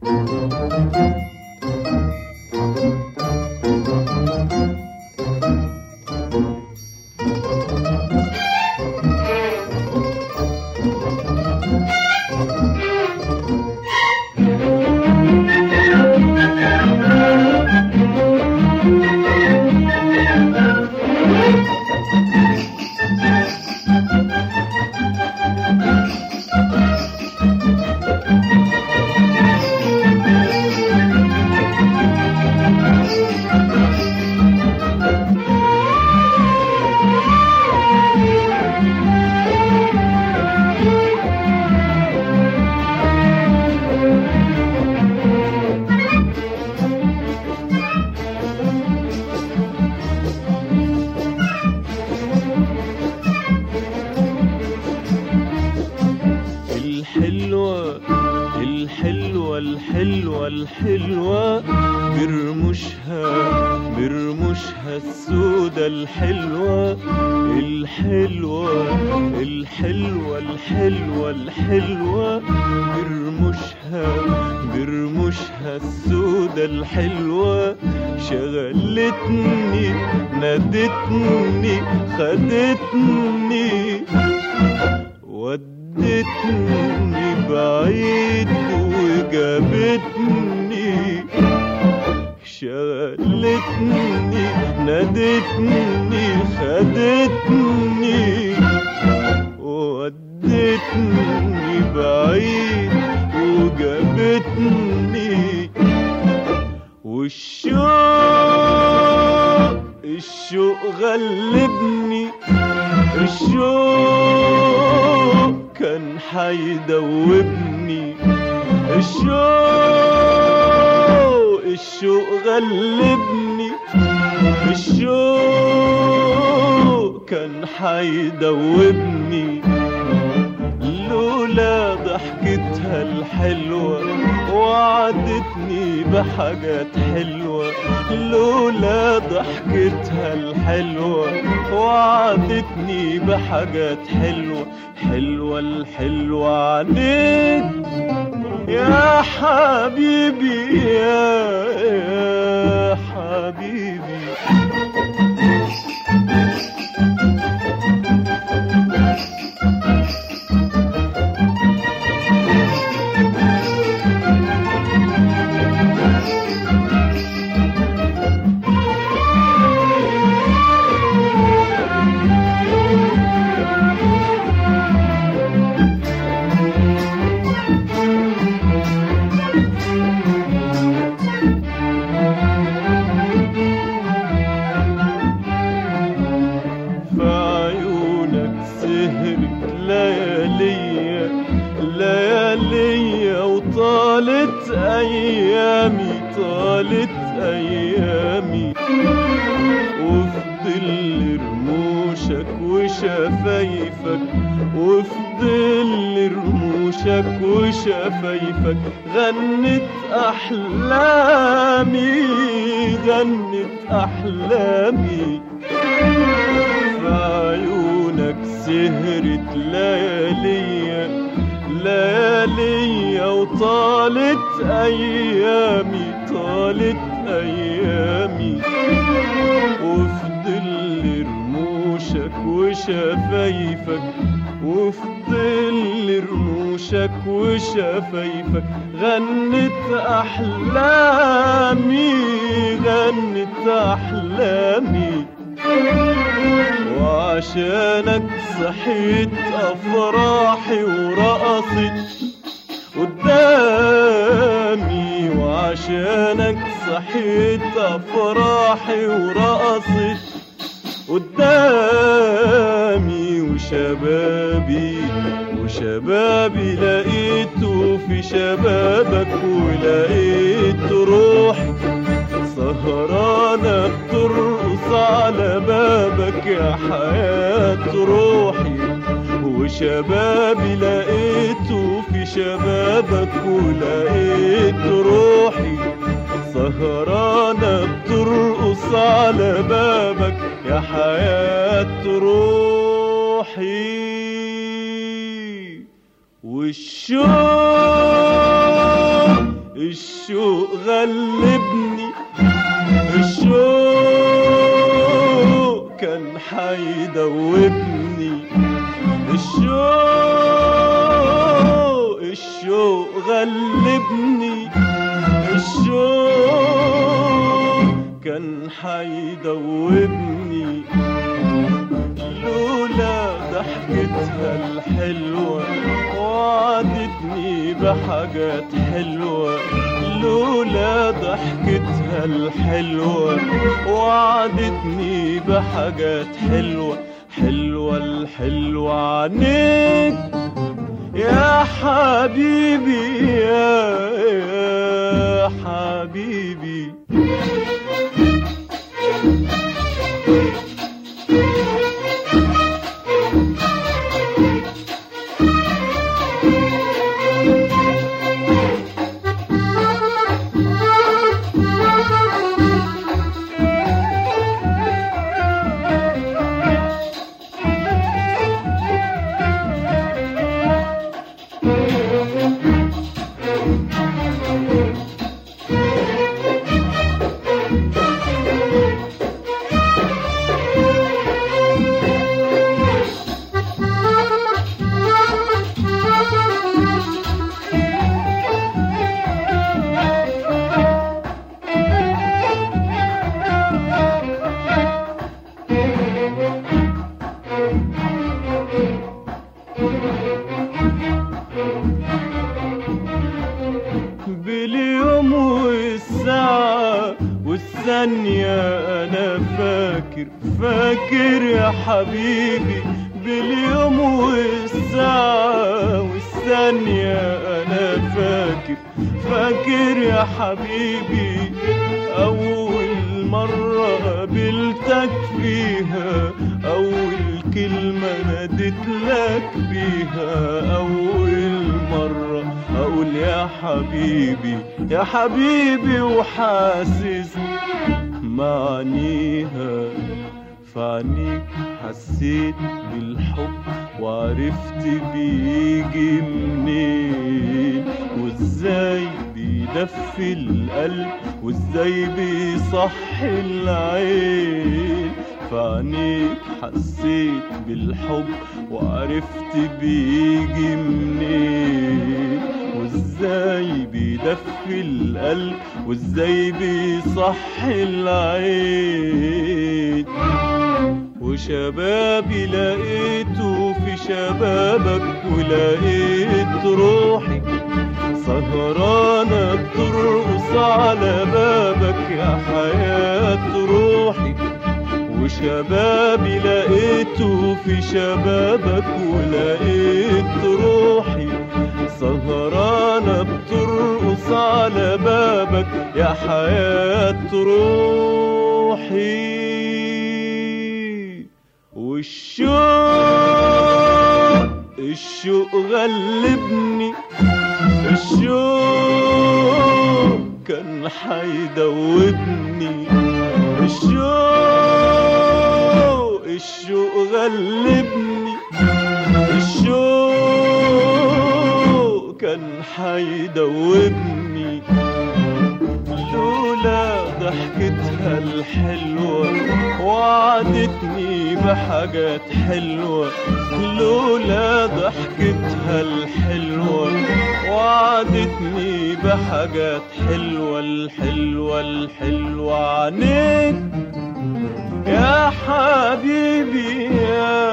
الحلوة برموشها السودة الحلوة برموشها السودة الحلوة شغلتني نادتني خدتني ودتني بعيد وجابتني شغلتني نادتني خدتني ودتني بعيد وجابتني والشوق غلبني الشوق كان حيدوبني الشوق غلبني الشوق كان حيدوبني لولا ضحكتها الحلوة وعدتني بحاجات حلوة لولا ضحكتها الحلوة وعدتني بحاجات حلوة الحلوة عليك يا حبيبي يا حبيبي ليالي وطالت أيامي وفي ظل رموشك وشفايفك وفي ظل رموشك وشفايفك غنت أحلامي في عيونك سهرت ليالي وطالت أيامي وفي ظل رموشك وشفايفك وفي ظل رموشك وشفايفك غنت أحلامي وعشانك صحيت أفراحي ورقصت قدامي وعشانك صحيت أفراحي ورقصت قدامي وشبابي لقيته في شبابك ولقيت روحي سهرانة بترقص على بابك يا حياة روحي وشبابي لقيته في شبابك ولقيت روحي سهرانة بترقص على بابك يا حياة روحي والشوق الشوق غلبني، الشوق كان حيدوبني، الشوق غلبني، الشوق كان حيدوبني. لولا ضحكتها الحلوة وعدتني بحاجات حلوة، لولا ضحكتها الحلوة وعدتني بحاجات حلوة، حلوة الحلوة عنيك يا حبيبي يا حبيبي. باليوم والساعة والثانية أنا فاكر يا حبيبي، باليوم والساعة والثانية أنا فاكر يا حبيبي. أول مرة قابلتك فيها، أول كلمة ناديت لك بيها، أول مرة أقول يا حبيبي يا حبيبي، وحاسس معانيها. فعنيك حسيت بالحب وعرفت بيجي منين، وازاي بيدفي القلب، وازاي بيصحي العين. فعنيك حسيت بالحب وعرفت بيجي منين، وازاي بيدفي القلب، وازاي بيصحي العين. وشبابي لقيته في شبابك، ولقيت روحي سهرانة بترقص على بابك يا حياة روحي. وشبابي لقيته في شبابك، ولقيت روحي سهرانة بترقص على بابك يا حياة روحي. والشوق غلبني، الشوق كان حيدوبني، الشوق غلبني، الشوق كان حيدوبني. لولا ضحكتها الحلوة وعدتني بحاجات حلوة، لولا ضحكتها الحلوة وعدتني بحاجات حلوة، الحلوة الحلوة عنيك يا حبيبي يا